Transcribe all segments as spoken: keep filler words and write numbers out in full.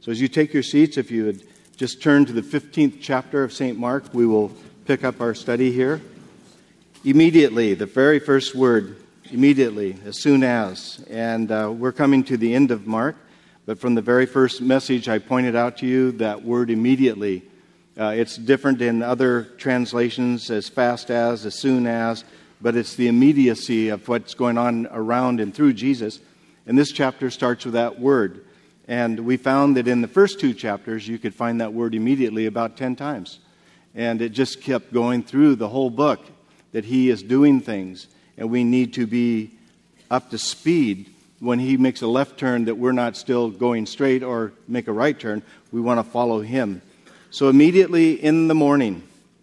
So as you take your seats, if you would just turn to the fifteenth chapter of Saint Mark, we will pick up our study here. Immediately, the very first word, immediately, as soon as. And uh, we're coming to the end of Mark, but from the very first message I pointed out to you that word immediately. Uh, it's different in other translations, as fast as, as soon as, but it's the immediacy of what's going on around and through Jesus. And this chapter starts with that word. And we found that in the first two chapters, you could find that word immediately about ten times. And it just kept going through the whole book, that he is doing things. And we need to be up to speed when he makes a left turn, that we're not still going straight or make a right turn. We want to follow him. So immediately in the morning,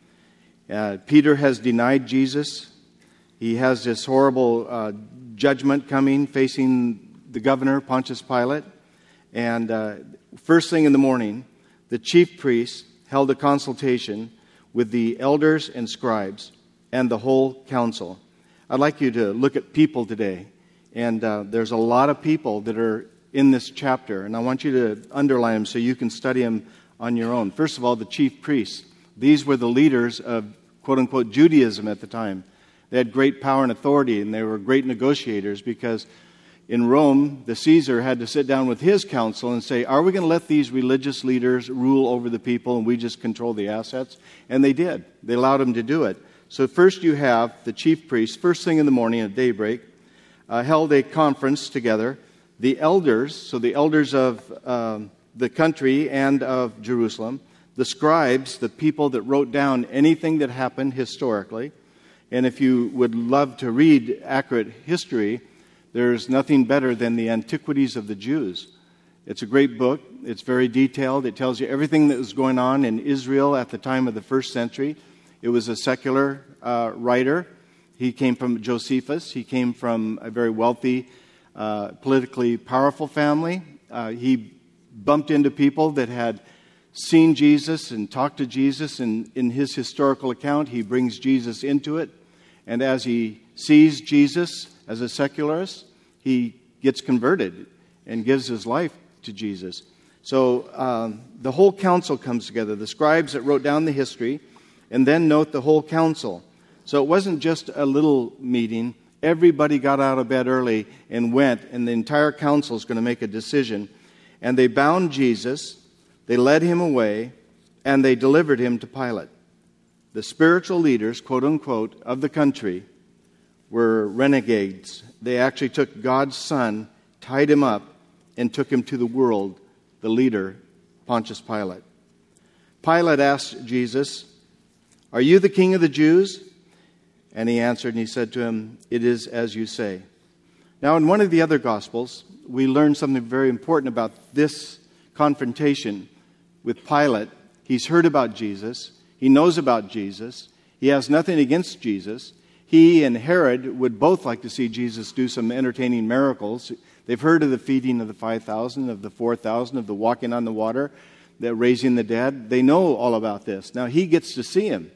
uh, Peter has denied Jesus. He has this horrible uh, judgment coming, facing the governor, Pontius Pilate. And uh, first thing in the morning, the chief priests held a consultation with the elders and scribes and the whole council. I'd like you to look at people today. And uh, there's a lot of people that are in this chapter. And I want you to underline them so you can study them on your own. First of all, the chief priests. These were the leaders of, quote-unquote, Judaism at the time. They had great power and authority, and they were great negotiators because in Rome, the Caesar had to sit down with his council and say, are we going to let these religious leaders rule over the people and we just control the assets? And they did. They allowed them to do it. So first you have the chief priests, first thing in the morning at daybreak, uh, held a conference together. The elders, so the elders of um, the country and of Jerusalem, the scribes, the people that wrote down anything that happened historically. And if you would love to read accurate history, there's nothing better than the Antiquities of the Jews. It's a great book. It's very detailed. It tells you everything that was going on in Israel at the time of the first century. It was a secular uh, writer. He came from Josephus. He came from a very wealthy, uh, politically powerful family. Uh, he bumped into people that had seen Jesus and talked to Jesus. And in his historical account, he brings Jesus into it. And as he sees Jesus as a secularist, he gets converted and gives his life to Jesus. So um, the whole council comes together, the scribes that wrote down the history, and then note the whole council. So it wasn't just a little meeting. Everybody got out of bed early and went, and the entire council is going to make a decision. And they bound Jesus, they led him away, and they delivered him to Pilate. The spiritual leaders, quote unquote, of the country were renegades. They actually took God's son, tied him up, and took him to the world, the leader, Pontius Pilate. Pilate asked Jesus, are you the king of the Jews? And he answered and he said to him, it is as you say. Now in one of the other Gospels, we learn something very important about this confrontation with Pilate. He's heard about Jesus. He knows about Jesus. He has nothing against Jesus. He and Herod would both like to see Jesus do some entertaining miracles. They've heard of the feeding of the five thousand, of the four thousand, of the walking on the water, the raising the dead. They know all about this. Now he gets to see him.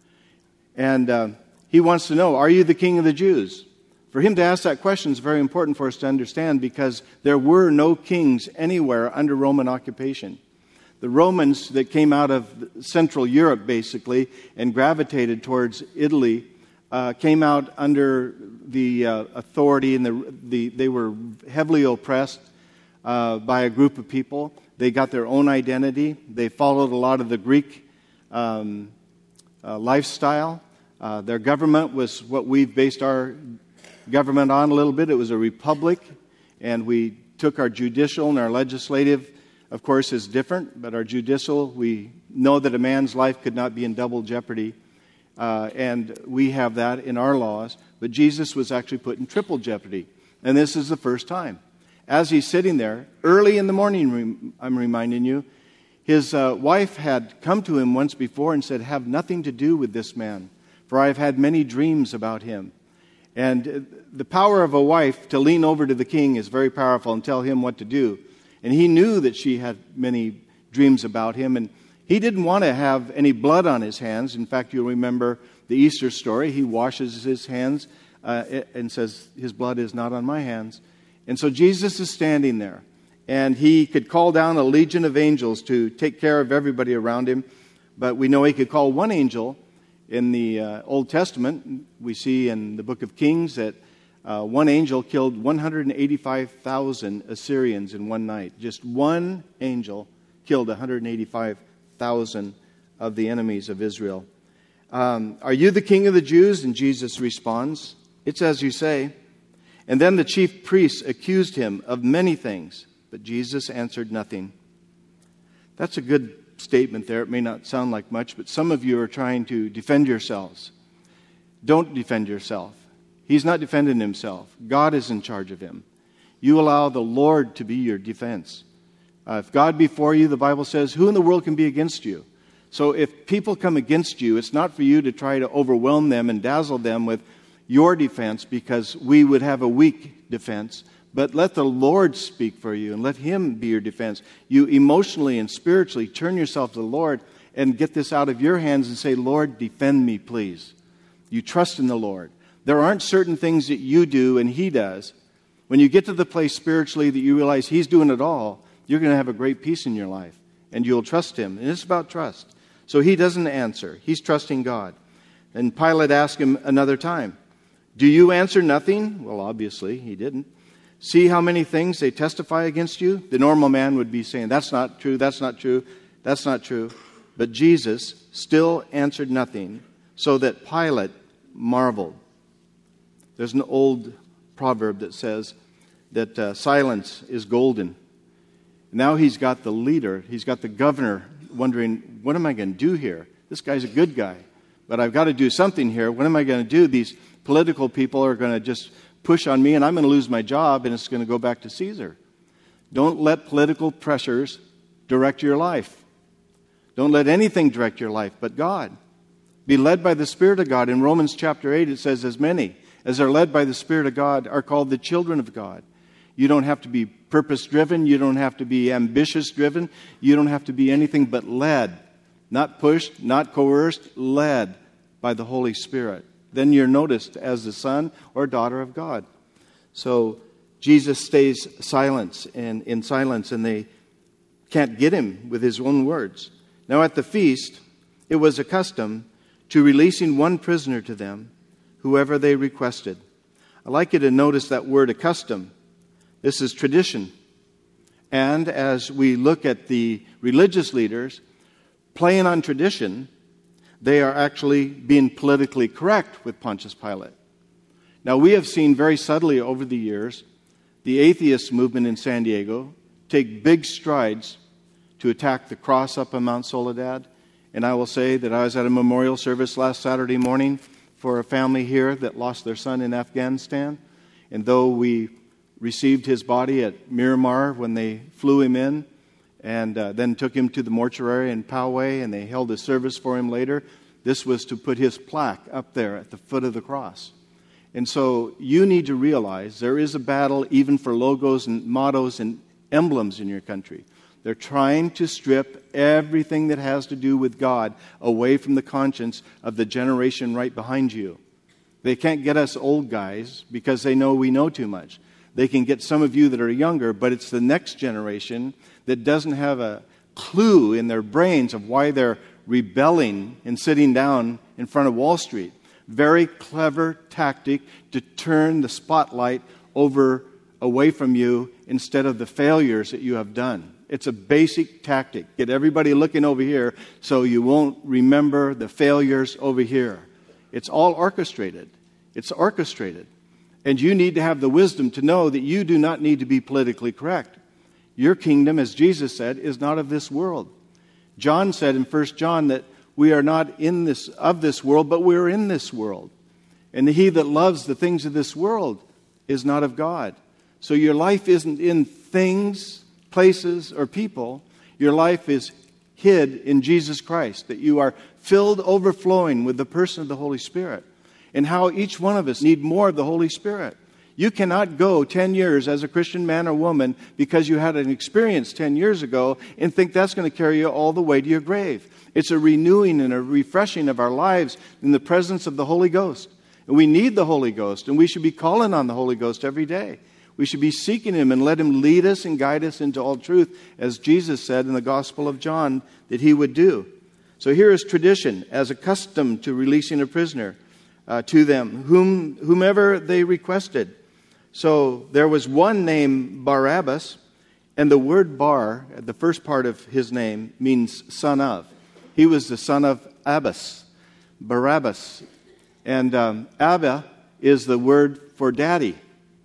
And uh, he wants to know, are you the king of the Jews? For him to ask that question is very important for us to understand because there were no kings anywhere under Roman occupation. The Romans that came out of Central Europe, basically, and gravitated towards Italy, uh, came out under the uh, authority, and the, the they were heavily oppressed uh, by a group of people. They got their own identity. They followed a lot of the Greek um, uh, lifestyle. Uh, their government was what we've based our government on a little bit. It was a republic, and we took our judicial and our legislative, of course, is different, but our judicial, we know that a man's life could not be in double jeopardy, uh, and we have that in our laws, but Jesus was actually put in triple jeopardy, and this is the first time. As he's sitting there, early in the morning, I'm reminding you, his uh, wife had come to him once before and said, have nothing to do with this man, for I have had many dreams about him. And the power of a wife to lean over to the king is very powerful and tell him what to do. And he knew that she had many dreams about him, and he didn't want to have any blood on his hands. In fact, you'll remember the Easter story. He washes his hands uh, and says, his blood is not on my hands. And so Jesus is standing there, And he could call down a legion of angels to take care of everybody around him. But we know he could call one angel. In the uh, Old Testament, we see in the book of Kings that uh, one angel killed one hundred eighty-five thousand Assyrians in one night. Just one angel killed one hundred eighty-five thousand of the enemies of Israel. Um, are you the king of the Jews? And Jesus responds, it's as you say. And then the chief priests accused him of many things, but Jesus answered nothing. That's a good statement there. It may not sound like much, but some of you are trying to defend yourselves. Don't defend yourself. He's not defending himself. God is in charge of him. You allow the Lord to be your defense. Uh, if God be for you, the Bible says, who in the world can be against you? So if people come against you, it's not for you to try to overwhelm them and dazzle them with your defense, because we would have a weak defense. But let the Lord speak for you and let him be your defense. You emotionally and spiritually turn yourself to the Lord and get this out of your hands and say, Lord, defend me, please. You trust in the Lord. There aren't certain things that you do and he does. When you get to the place spiritually that you realize he's doing it all, you're going to have a great peace in your life and you'll trust him. And it's about trust. So he doesn't answer. He's trusting God. And Pilate asked him another time, do you answer nothing? Well, obviously he didn't. See how many things they testify against you? The normal man would be saying, that's not true, that's not true, that's not true. But Jesus still answered nothing, so that Pilate marveled. There's an old proverb that says that uh, silence is golden. Now he's got the leader, he's got the governor wondering, what am I going to do here? This guy's a good guy, but I've got to do something here. What am I going to do? These political people are going to just push on me and I'm going to lose my job and it's going to go back to Caesar. Don't let political pressures direct your life. Don't let anything direct your life but God. Be led by the Spirit of God. In Romans chapter eight it says, as many as are led by the Spirit of God are called the children of God. You don't have to be purpose-driven. You don't have to be ambitious-driven. You don't have to be anything but led. Not pushed, not coerced, led by the Holy Spirit. Then you're noticed as the son or daughter of God. So Jesus stays silent and in silence, and they can't get him with his own words. Now at the feast, it was a custom to releasing one prisoner to them, whoever they requested. I'd like you to notice that word, a custom. This is tradition. And as we look at the religious leaders playing on tradition, they are actually being politically correct with Pontius Pilate. Now, we have seen very subtly over the years the atheist movement in San Diego take big strides to attack the cross up on Mount Soledad. And I will say that I was at a memorial service last Saturday morning for a family here that lost their son in Afghanistan. And though we received his body at Miramar when they flew him in, and uh, then took him to the mortuary in Poway, and they held a service for him later. This was to put his plaque up there at the foot of the cross. And so you need to realize there is a battle even for logos and mottos and emblems in your country. They're trying to strip everything that has to do with God away from the conscience of the generation right behind you. They can't get us old guys because they know we know too much. They can get some of you that are younger, but it's the next generation that doesn't have a clue in their brains of why they're rebelling and sitting down in front of Wall Street. Very clever tactic to turn the spotlight over away from you instead of the failures that you have done. It's a basic tactic. Get everybody looking over here so you won't remember the failures over here. It's all orchestrated. It's orchestrated. And you need to have the wisdom to know that you do not need to be politically correct. Your kingdom, as Jesus said, is not of this world. John said in First John that we are not in this of this world, but we are in this world. And he that loves the things of this world is not of God. So your life isn't in things, places, or people. Your life is hid in Jesus Christ, that you are filled overflowing with the person of the Holy Spirit. And how each one of us need more of the Holy Spirit. You cannot go ten years as a Christian man or woman because you had an experience ten years ago and think that's going to carry you all the way to your grave. It's a renewing and a refreshing of our lives in the presence of the Holy Ghost. And we need the Holy Ghost, and we should be calling on the Holy Ghost every day. We should be seeking Him and let Him lead us and guide us into all truth, as Jesus said in the Gospel of John that He would do. So here is tradition, as accustomed to releasing a prisoner uh, to them, whom, whomever they requested. So there was one named Barabbas, and the word Bar, the first part of his name, means son of. He was the son of Abbas, Barabbas. And um, Abba is the word for daddy.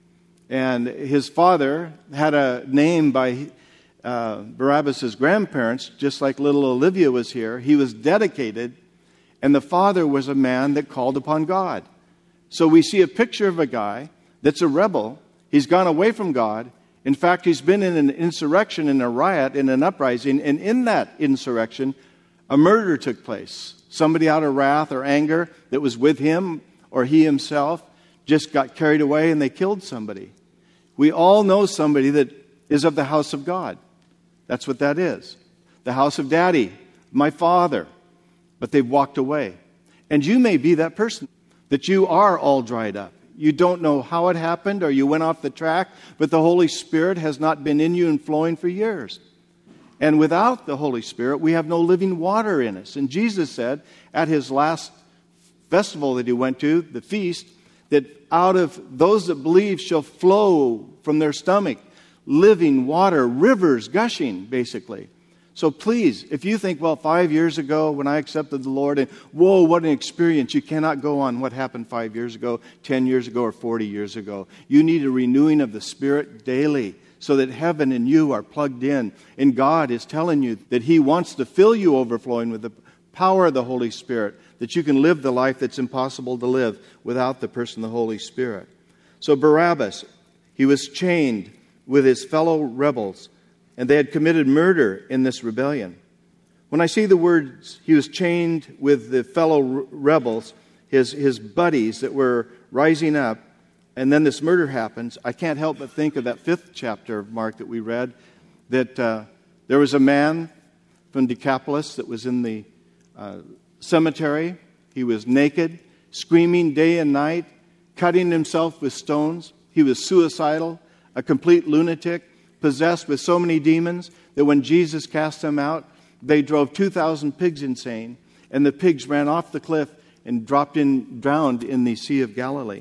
And his father had a name by uh, Barabbas' grandparents, just like little Olivia was here. He was dedicated, and the father was a man that called upon God. So we see a picture of a guy that's a rebel. He's gone away from God. In fact, he's been in an insurrection, in a riot, in an uprising, and in that insurrection, a murder took place. Somebody out of wrath or anger that was with him, or he himself, just got carried away and they killed somebody. We all know somebody that is of the house of God. That's what that is. The house of Daddy, my Father. But they've walked away. And you may be that person, that you are all dried up. You don't know how it happened, or you went off the track, but the Holy Spirit has not been in you and flowing for years. And without the Holy Spirit, we have no living water in us. And Jesus said at His last festival that He went to, the feast, that out of those that believe shall flow from their stomach living water, rivers gushing, basically. So please, if you think, well, five years ago when I accepted the Lord, and whoa, what an experience. You cannot go on what happened five years ago, ten years ago, or forty years ago. You need a renewing of the Spirit daily so that heaven and you are plugged in. And God is telling you that He wants to fill you overflowing with the power of the Holy Spirit, that you can live the life that's impossible to live without the person of the Holy Spirit. So Barabbas, he was chained with his fellow rebels, and they had committed murder in this rebellion. When I see the words, he was chained with the fellow rebels, his, his buddies that were rising up, and then this murder happens, I can't help but think of that fifth chapter of Mark that we read, that uh, there was a man from Decapolis that was in the uh, cemetery. He was naked, screaming day and night, cutting himself with stones. He was suicidal, a complete lunatic, possessed with so many demons that when Jesus cast them out, they drove two thousand pigs insane, and the pigs ran off the cliff and dropped in, drowned in the Sea of Galilee.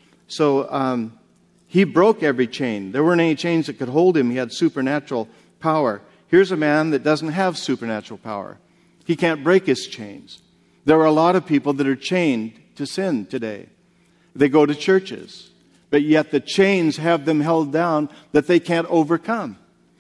So um, he broke every chain. There weren't any chains that could hold him. He had supernatural power. Here's a man that doesn't have supernatural power. He can't break his chains. There are a lot of people that are chained to sin today. They go to churches, but yet the chains have them held down that they can't overcome.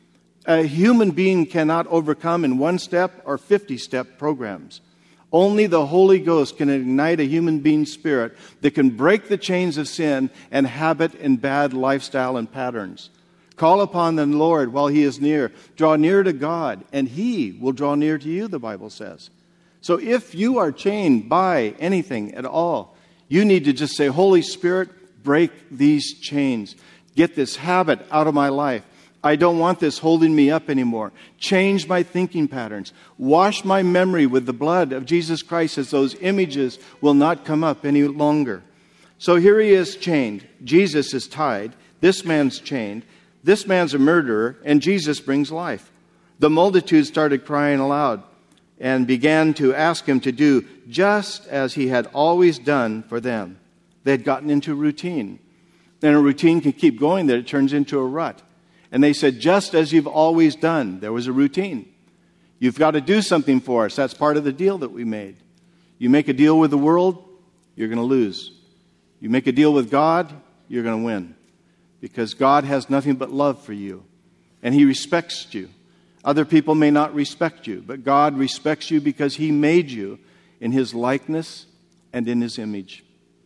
A human being cannot overcome in one-step or fifty-step programs. Only the Holy Ghost can ignite a human being's spirit that can break the chains of sin and habit and bad lifestyle and patterns. Call upon the Lord while He is near. Draw near to God, and He will draw near to you, the Bible says. So if you are chained by anything at all, you need to just say, Holy Spirit, break these chains. Get this habit out of my life. I don't want this holding me up anymore. Change my thinking patterns. Wash my memory with the blood of Jesus Christ, as those images will not come up any longer. So here he is chained. Jesus is tied. This man's chained. This man's a murderer, and Jesus brings life. The multitude started crying aloud and began to ask him to do just as he had always done for them. They had gotten into routine. And a routine can keep going, that it turns into a rut. And they said, just as you've always done. There was a routine. You've got to do something for us. That's part of the deal that we made. You make a deal with the world, you're going to lose. You make a deal with God, you're going to win. Because God has nothing but love for you. And He respects you. Other people may not respect you, but God respects you because He made you in His likeness and in His image.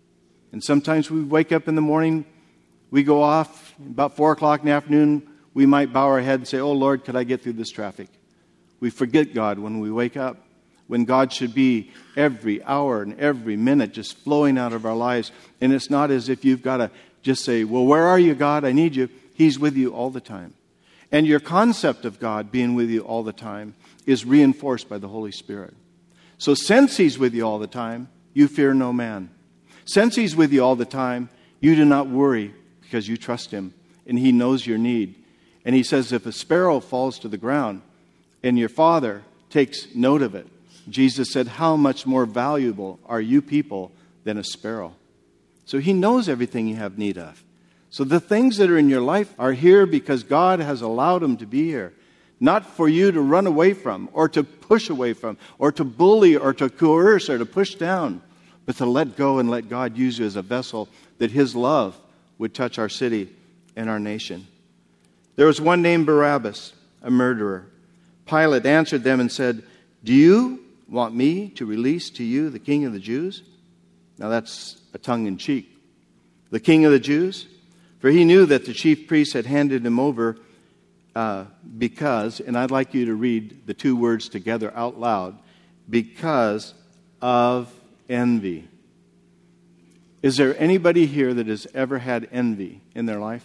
And sometimes we wake up in the morning, we go off, about four o'clock in the afternoon, we might bow our head and say, oh Lord, could I get through this traffic? We forget God when we wake up, when God should be every hour and every minute just flowing out of our lives. And it's not as if you've got to just say, well, where are you, God? I need you. He's with you all the time. And your concept of God being with you all the time is reinforced by the Holy Spirit. So since He's with you all the time, you fear no man. Since He's with you all the time, you do not worry because you trust Him. and He knows your need. And He says, if a sparrow falls to the ground and your Father takes note of it, Jesus said, how much more valuable are you people than a sparrow? So He knows everything you have need of. So the things that are in your life are here because God has allowed them to be here. Not for you to run away from, or to push away from, or to bully, or to coerce, or to push down, but to let go and let God use you as a vessel that His love would touch our city and our nation. There was one named Barabbas, a murderer. Pilate answered them and said, do you want me to release to you the King of the Jews? Now that's a tongue-in-cheek. The King of the Jews? For he knew that the chief priests had handed him over uh, because, and I'd like you to read the two words together out loud, because of envy. Is there anybody here that has ever had envy in their life?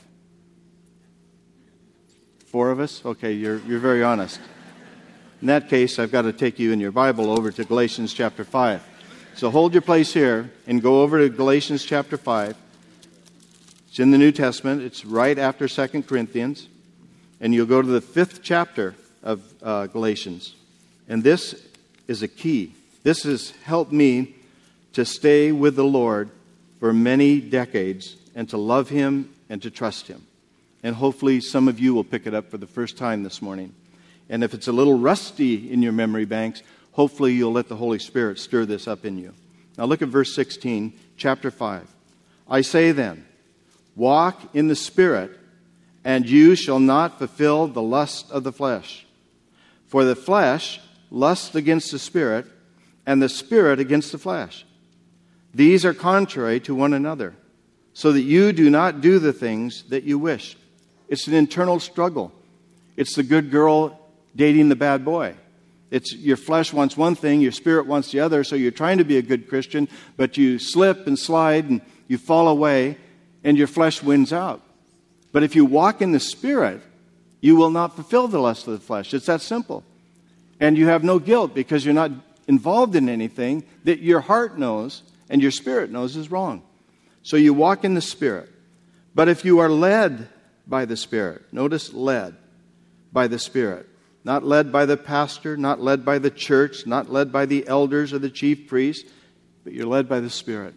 Four of us? Okay, you're you're very honest. In that case, I've got to take you in your Bible over to Galatians chapter five. So hold your place here and go over to Galatians chapter five. It's in the New Testament. It's right after Second Corinthians. And you'll go to the fifth chapter of uh, Galatians. And this is a key. This has helped me to stay with the Lord for many decades and to love Him and to trust Him. And hopefully some of you will pick it up for the first time this morning. And if it's a little rusty in your memory banks, hopefully you'll let the Holy Spirit stir this up in you. Now look at verse sixteen, chapter five. I say then, walk in the Spirit, and you shall not fulfill the lust of the flesh. For the flesh lusts against the Spirit, and the Spirit against the flesh. These are contrary to one another, so that you do not do the things that you wish. It's an internal struggle. It's the good girl dating the bad boy. It's your flesh wants one thing, your spirit wants the other, so you're trying to be a good Christian, but you slip and slide and you fall away, and your flesh wins out. But if you walk in the Spirit, you will not fulfill the lust of the flesh. It's that simple. And you have no guilt because you're not involved in anything that your heart knows and your spirit knows is wrong. So you walk in the Spirit. But if you are led by the Spirit, notice led by the Spirit, not led by the pastor, not led by the church, not led by the elders or the chief priests, but you're led by the Spirit.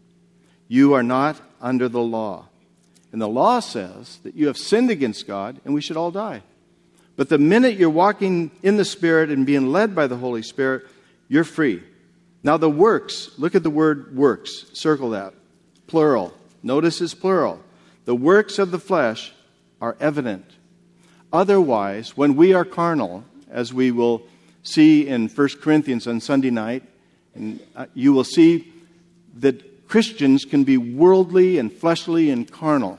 You are not under the law. And the law says that you have sinned against God and we should all die. But the minute you're walking in the Spirit and being led by the Holy Spirit, you're free. Now the works, look at the word works, circle that, plural. Notice it's plural. The works of the flesh are evident. Otherwise, when we are carnal, as we will see in First Corinthians on Sunday night, and you will see that Christians can be worldly and fleshly and carnal.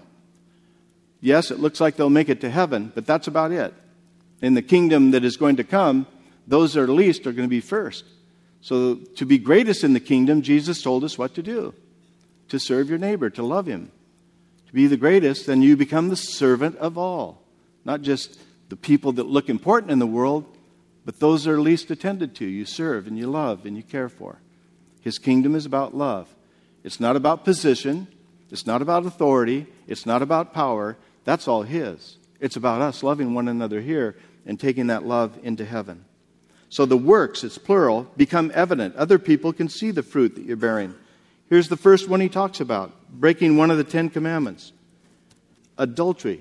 Yes, it looks like they'll make it to heaven, but that's about it. In the kingdom that is going to come, those that are least are going to be first. So to be greatest in the kingdom, Jesus told us what to do. To serve your neighbor, to love him. To be the greatest, then you become the servant of all. Not just the people that look important in the world, but those that are least attended to. You serve and you love and you care for. His kingdom is about love. It's not about position. It's not about authority. It's not about power. That's all His. It's about us loving one another here and taking that love into heaven. So the works, it's plural, become evident. Other people can see the fruit that you're bearing. Here's the first one he talks about, breaking one of the Ten Commandments. Adultery.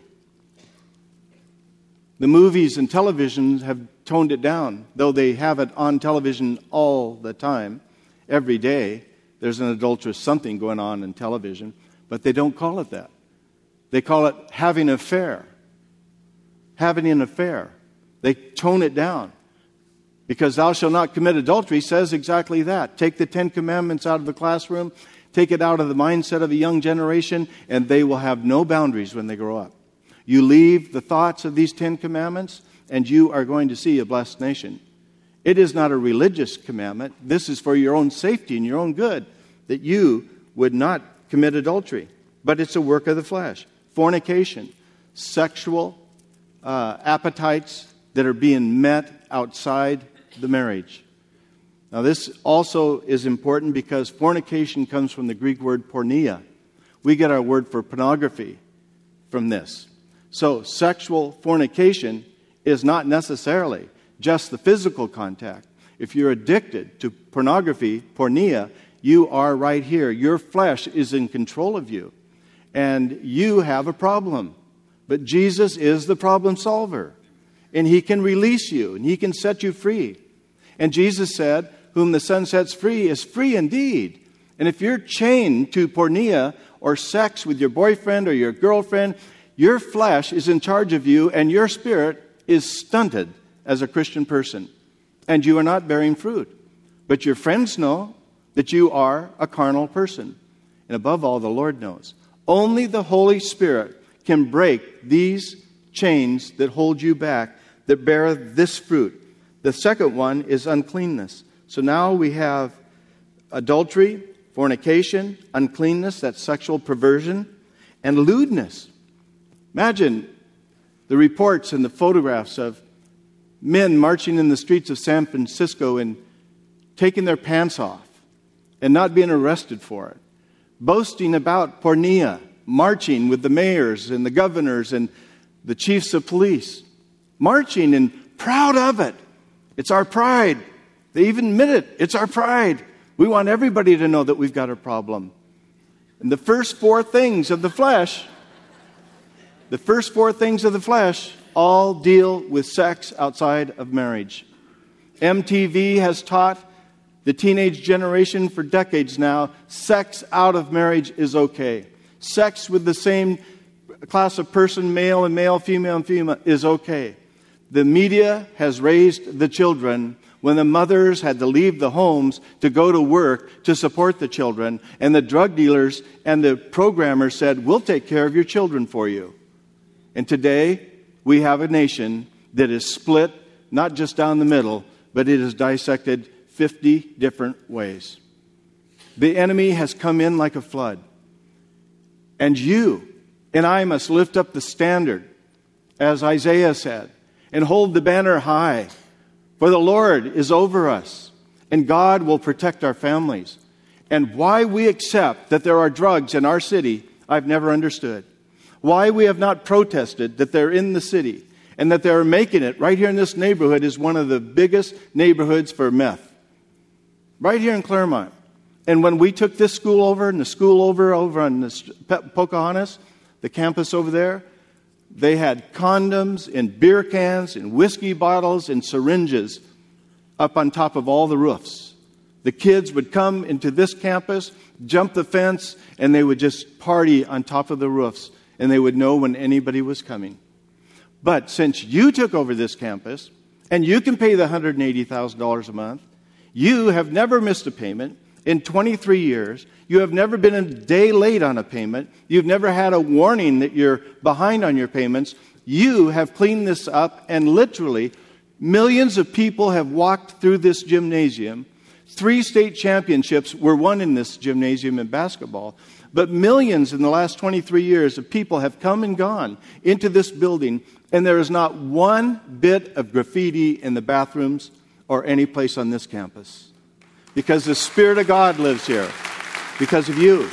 The movies and television have toned it down, though they have it on television all the time, every day. There's an adulterous something going on in television, but they don't call it that. They call it having an affair. Having an affair. They tone it down. Because thou shalt not commit adultery says exactly that. Take the Ten Commandments out of the classroom, take it out of the mindset of a young generation, and they will have no boundaries when they grow up. You leave the thoughts of these Ten Commandments, and you are going to see a blessed nation. It is not a religious commandment. This is for your own safety and your own good, that you would not commit adultery. But it's a work of the flesh. Fornication, sexual uh, appetites that are being met outside the marriage. Now this also is important because fornication comes from the Greek word porneia. We get our word for pornography from this. So sexual fornication is not necessarily just the physical contact. If you're addicted to pornography, porneia, you are right here. Your flesh is in control of you. And you have a problem. But Jesus is the problem solver. And He can release you. And He can set you free. And Jesus said, whom the Son sets free is free indeed. And if you're chained to porneia or sex with your boyfriend or your girlfriend, your flesh is in charge of you and your spirit is stunted as a Christian person. And you are not bearing fruit. But your friends know that you are a carnal person. And above all, the Lord knows. Only the Holy Spirit can break these chains that hold you back, that bear this fruit. The second one is uncleanness. So now we have adultery, fornication, uncleanness, that's sexual perversion, and lewdness. Imagine the reports and the photographs of men marching in the streets of San Francisco and taking their pants off and not being arrested for it, boasting about porneia, marching with the mayors and the governors and the chiefs of police, marching and proud of it. It's our pride. They even admit it. It's our pride. We want everybody to know that we've got a problem. And the first four things of the flesh, the first four things of the flesh all deal with sex outside of marriage. M T V has taught the teenage generation for decades now, sex out of marriage is okay. Sex with the same class of person, male and male, female and female, is okay. The media has raised the children when the mothers had to leave the homes to go to work to support the children, and the drug dealers and the programmers said, we'll take care of your children for you. And today, we have a nation that is split, not just down the middle, but it is dissected fifty different ways. The enemy has come in like a flood. And you and I must lift up the standard, as Isaiah said, and hold the banner high. For the Lord is over us, and God will protect our families. And why we accept that there are drugs in our city, I've never understood. Why we have not protested that they're in the city, and that they're making it right here in this neighborhood is one of the biggest neighborhoods for meth. Right here in Claremont. And when we took this school over, and the school over, over on the Pocahontas, the campus over there, they had condoms and beer cans and whiskey bottles and syringes up on top of all the roofs. The kids would come into this campus, jump the fence, and they would just party on top of the roofs. And they would know when anybody was coming. But since you took over this campus, and you can pay the one hundred eighty thousand dollars a month, you have never missed a payment in twenty-three years. You have never been a day late on a payment. You've never had a warning that you're behind on your payments. You have cleaned this up, and literally millions of people have walked through this gymnasium. Three state championships were won in this gymnasium in basketball. But millions in the last twenty-three years of people have come and gone into this building, and there is not one bit of graffiti in the bathrooms or any place on this campus. Because the Spirit of God lives here. Because of you.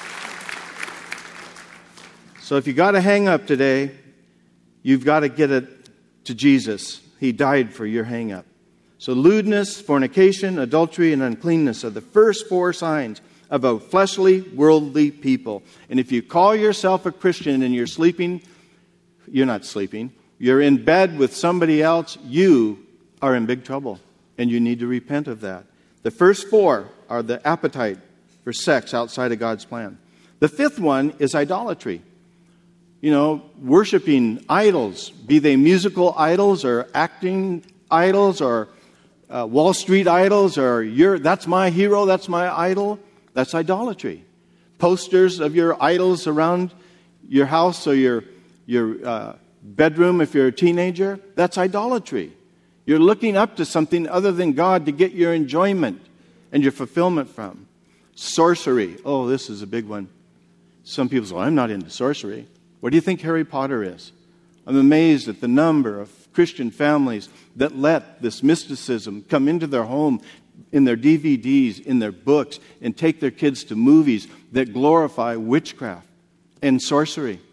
So if you got a hang up today, you've got to get it to Jesus. He died for your hang up. So lewdness, fornication, adultery, and uncleanness are the first four signs of a fleshly, worldly people. And if you call yourself a Christian and you're sleeping, you're not sleeping, you're in bed with somebody else, you are in big trouble. And you need to repent of that. The first four are the appetite for sex outside of God's plan. The fifth one is idolatry. You know, worshiping idols, be they musical idols or acting idols or uh, Wall Street idols or you're, that's my hero, that's my idol. That's idolatry. Posters of your idols around your house or your, your uh, bedroom if you're a teenager, that's idolatry. You're looking up to something other than God to get your enjoyment and your fulfillment from. Sorcery. Oh, this is a big one. Some people say, well, I'm not into sorcery. What do you think Harry Potter is? I'm amazed at the number of Christian families that let this mysticism come into their home, in their D V Ds, in their books, and take their kids to movies that glorify witchcraft and sorcery.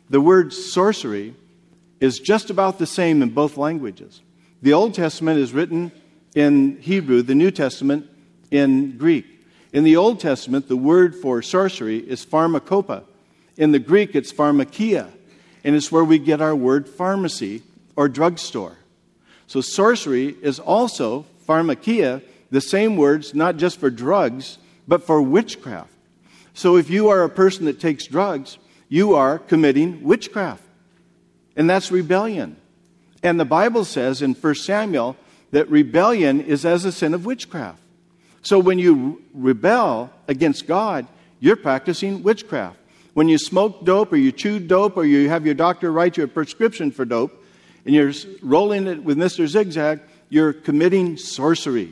The word sorcery is just about the same in both languages. The Old Testament is written in Hebrew, the New Testament in Greek. In the Old Testament, the word for sorcery is pharmakopa. In the Greek, it's pharmakia, and it's where we get our word pharmacy or drugstore. So sorcery is also pharmakia, the same words, not just for drugs, but for witchcraft. So if you are a person that takes drugs, you are committing witchcraft. And that's rebellion. And the Bible says in First Samuel that rebellion is as a sin of witchcraft. So when you rebel against God, you're practicing witchcraft. When you smoke dope or you chew dope or you have your doctor write you a prescription for dope and you're rolling it with Mister Zigzag, you're committing sorcery.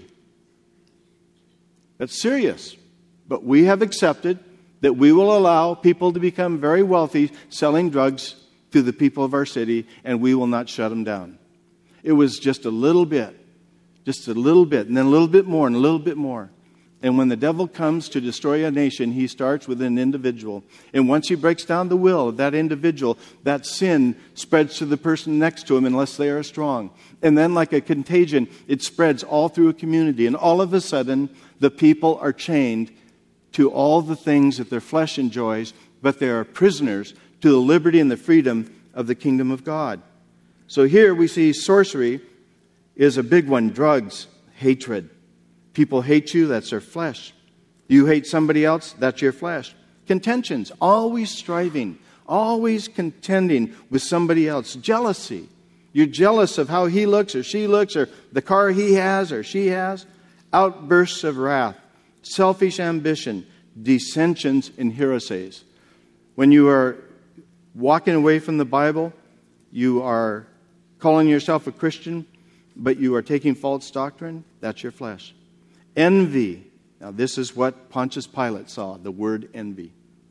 That's serious. But we have accepted that we will allow people to become very wealthy selling drugs to the people of our city, and we will not shut them down. It was just a little bit, just a little bit, and then a little bit more, and a little bit more. And when the devil comes to destroy a nation, he starts with an individual. And once he breaks down the will of that individual, that sin spreads to the person next to him unless they are strong. And then like a contagion, it spreads all through a community. And all of a sudden, the people are chained to all the things that their flesh enjoys, but they are prisoners to the liberty and the freedom of the kingdom of God. So here we see sorcery is a big one. Drugs, hatred. People hate you, that's their flesh. You hate somebody else, that's your flesh. Contentions, always striving, always contending with somebody else. Jealousy. You're jealous of how he looks or she looks or the car he has or she has. Outbursts of wrath. Selfish ambition, dissensions, and heresies. When you are walking away from the Bible, you are calling yourself a Christian, but you are taking false doctrine, that's your flesh. Envy. Now this is what Pontius Pilate saw, the word envy.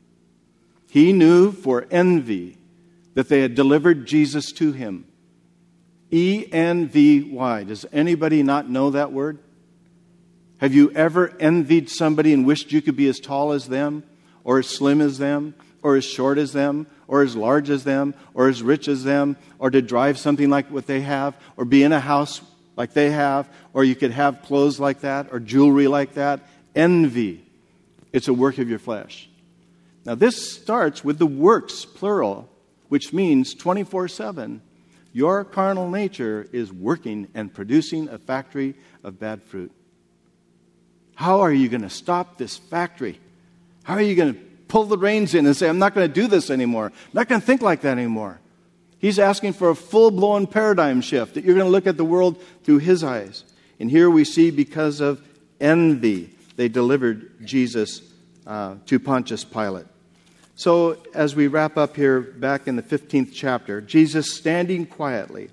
He knew for envy that they had delivered Jesus to him. E N V Y. Does anybody not know that word? Have you ever envied somebody and wished you could be as tall as them, or as slim as them, or as short as them, or as large as them, or as rich as them, or to drive something like what they have, or be in a house like they have, or you could have clothes like that, or jewelry like that? Envy. It's a work of your flesh. Now this starts with the works, plural, which means twenty-four seven. Your carnal nature is working and producing a factory of bad fruit. How are you going to stop this factory? How are you going to pull the reins in and say, I'm not going to do this anymore. I'm not going to think like that anymore. He's asking for a full-blown paradigm shift, that you're going to look at the world through his eyes. And here we see because of envy, they delivered Jesus uh, to Pontius Pilate. So as we wrap up here back in the fifteenth chapter, Jesus standing quietly.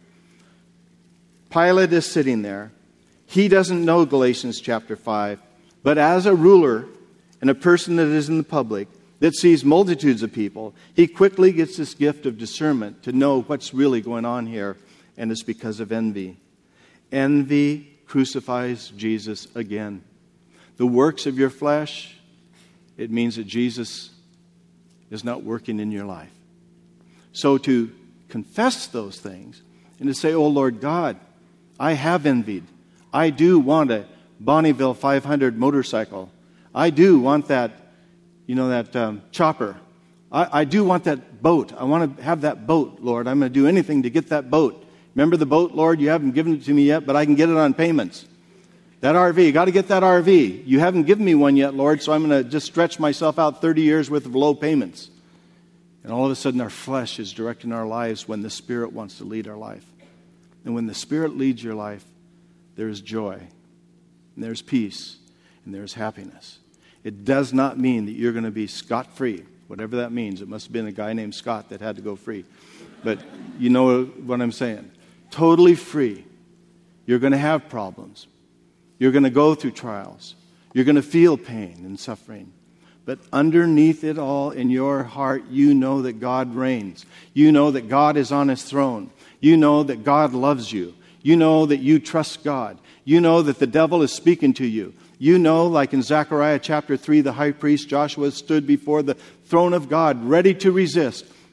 Pilate is sitting there. He doesn't know Galatians chapter five. But as a ruler and a person that is in the public, that sees multitudes of people, he quickly gets this gift of discernment to know what's really going on here, and it's because of envy. Envy crucifies Jesus again. The works of your flesh, it means that Jesus is not working in your life. So to confess those things and to say, oh Lord God, I have envied. I do want a Bonneville five hundred motorcycle. I do want that, you know, that um, chopper. I, I do want that boat. I want to have that boat, Lord. I'm going to do anything to get that boat. Remember the boat, Lord? You haven't given it to me yet, but I can get it on payments. That R V, got to get that R V. You haven't given me one yet, Lord, so I'm going to just stretch myself out thirty years worth of low payments. And all of a sudden our flesh is directing our lives when the Spirit wants to lead our life. And when the Spirit leads your life, there's joy, and there's peace, and there's happiness. It does not mean that you're going to be scot-free, whatever that means. It must have been a guy named Scott that had to go free. But you know what I'm saying. Totally free. You're going to have problems. You're going to go through trials. You're going to feel pain and suffering. But underneath it all, in your heart, you know that God reigns. You know that God is on his throne. You know that God loves you. You know that you trust God. You know that the devil is speaking to you. You know, like in Zechariah chapter three, the high priest Joshua stood before the throne of God, ready to resist.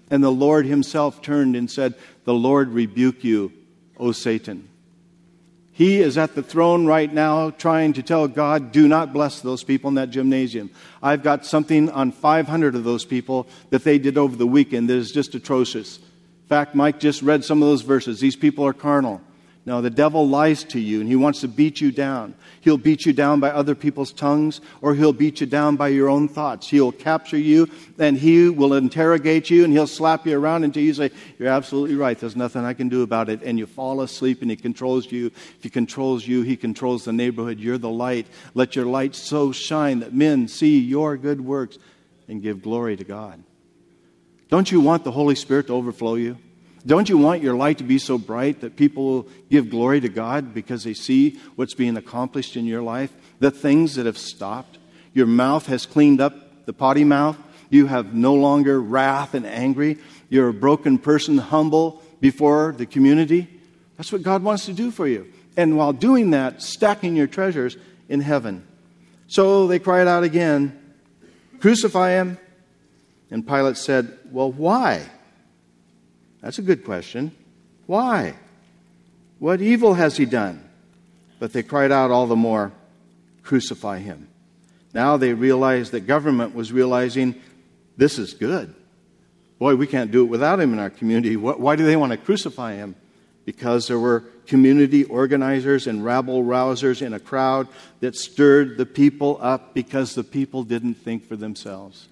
And the Lord himself turned and said, "The Lord rebuke you, O Satan." He is at the throne right now trying to tell God, do not bless those people in that gymnasium. I've got something on five hundred of those people that they did over the weekend that is just atrocious. In fact, Mike just read some of those verses. These people are carnal. No, the devil lies to you, and he wants to beat you down. He'll beat you down by other people's tongues, or he'll beat you down by your own thoughts. He'll capture you, and he will interrogate you, and he'll slap you around until you say, "You're absolutely right. There's nothing I can do about it." And you fall asleep, and he controls you. If he controls you, he controls the neighborhood. You're the light. Let your light so shine that men see your good works and give glory to God. Don't you want the Holy Spirit to overflow you? Don't you want your light to be so bright that people will give glory to God because they see what's being accomplished in your life? The things that have stopped. Your mouth has cleaned up the potty mouth. You have no longer wrath and angry. You're a broken person, humble before the community. That's what God wants to do for you. And while doing that, stacking your treasures in heaven. So they cried out again, "Crucify him." And Pilate said, "Well, why?" That's a good question. Why? What evil has he done? But they cried out all the more, "Crucify him." Now they realized that government was realizing this is good. Boy, we can't do it without him in our community. Why do they want to crucify him? Because there were community organizers and rabble-rousers in a crowd that stirred the people up because the people didn't think for themselves.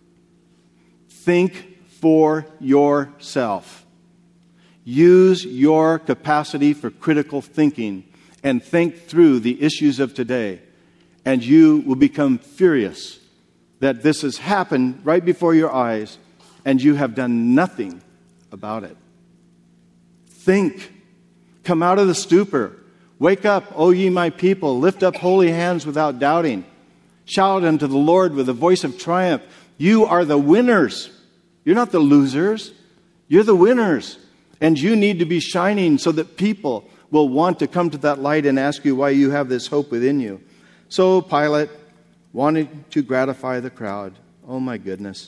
Think for yourself. Use your capacity for critical thinking and think through the issues of today. And you will become furious that this has happened right before your eyes and you have done nothing about it. Think. Come out of the stupor. Wake up, O ye my people. Lift up holy hands without doubting. Shout unto the Lord with a voice of triumph. You are the winners. You're not the losers. You're the winners. And you need to be shining so that people will want to come to that light and ask you why you have this hope within you. So Pilate wanted to gratify the crowd. Oh my goodness.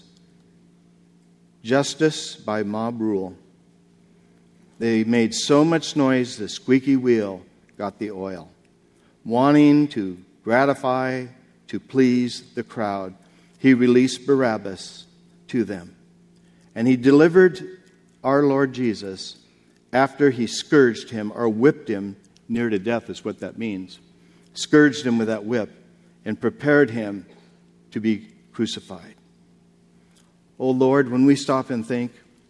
Justice by mob rule. They made so much noise the squeaky wheel got the oil. Wanting to gratify, to please the crowd, he released Barabbas to them. And he delivered our Lord Jesus after he scourged him or whipped him near to death is what that means. Scourged him with that whip and prepared him to be crucified. Oh Lord, when we stop and think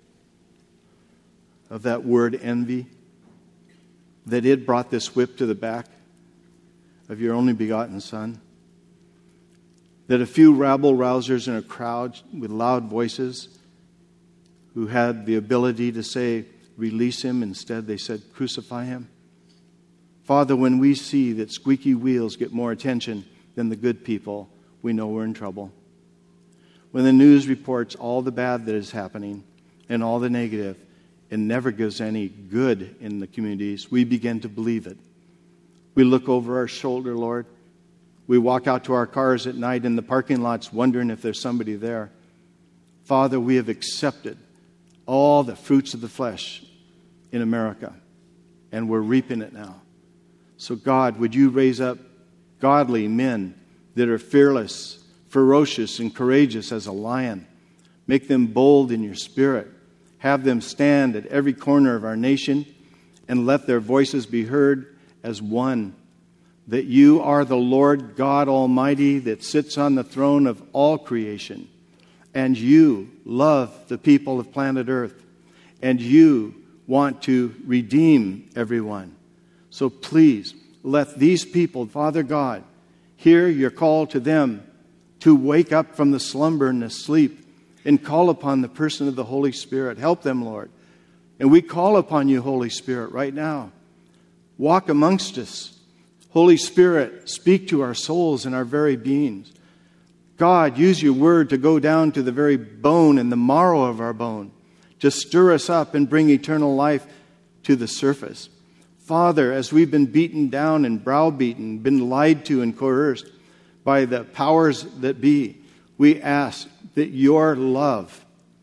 of that word envy, that it brought this whip to the back of your only begotten Son, that a few rabble-rousers in a crowd with loud voices who had the ability to say, release him, instead they said, crucify him. Father, when we see that squeaky wheels get more attention than the good people, we know we're in trouble. When the news reports all the bad that is happening and all the negative, it never gives any good in the communities, we begin to believe it. We look over our shoulder, Lord. We walk out to our cars at night in the parking lots wondering if there's somebody there. Father, we have accepted all the fruits of the flesh in America, and we're reaping it now. So God, would you raise up godly men that are fearless, ferocious, and courageous as a lion. Make them bold in your spirit. Have them stand at every corner of our nation, and let their voices be heard as one. That you are the Lord God Almighty that sits on the throne of all creation. And you love the people of planet Earth. And you want to redeem everyone. So please, let these people, Father God, hear your call to them to wake up from the slumber and the sleep and call upon the person of the Holy Spirit. Help them, Lord. And we call upon you, Holy Spirit, right now. Walk amongst us. Holy Spirit, speak to our souls and our very beings. God, use your word to go down to the very bone and the marrow of our bone, to stir us up and bring eternal life to the surface. Father, as we've been beaten down and browbeaten, been lied to and coerced by the powers that be, we ask that your love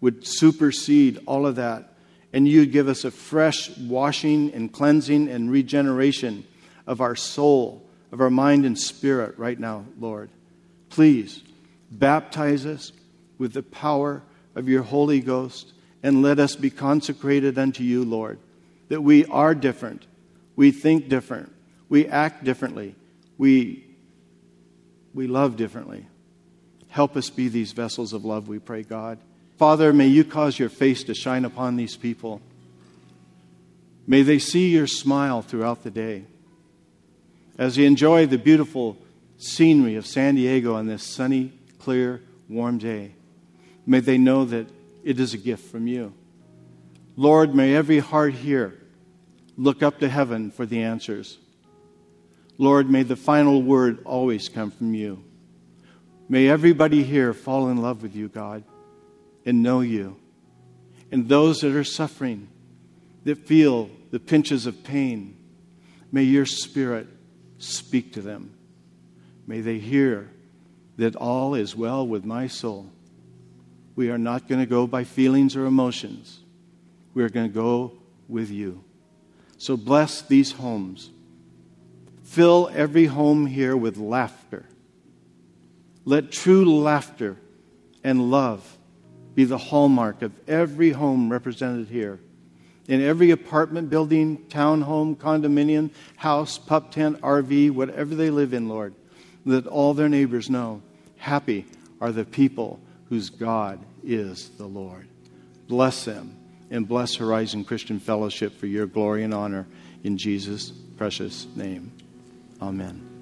would supersede all of that. And you'd give us a fresh washing and cleansing and regeneration of our soul, of our mind and spirit right now, Lord. Please baptize us with the power of your Holy Ghost and let us be consecrated unto you, Lord, that we are different, we think different, we act differently, we, we love differently. Help us be these vessels of love, we pray, God. Father, may you cause your face to shine upon these people. May they see your smile throughout the day. As they enjoy the beautiful scenery of San Diego on this sunny, clear, warm day, may they know that it is a gift from you. Lord, may every heart here look up to heaven for the answers. Lord, may the final word always come from you. May everybody here fall in love with you, God, and know you. And those that are suffering, that feel the pinches of pain, may your Spirit speak to them. May they hear that all is well with my soul. We are not going to go by feelings or emotions. We are going to go with you. So bless these homes. Fill every home here with laughter. Let true laughter and love be the hallmark of every home represented here. In every apartment building, townhome, condominium, house, pup tent, R V, whatever they live in, Lord, let all their neighbors know, happy are the people whose God is the Lord. Bless them and bless Horizon Christian Fellowship for your glory and honor in Jesus' precious name. Amen.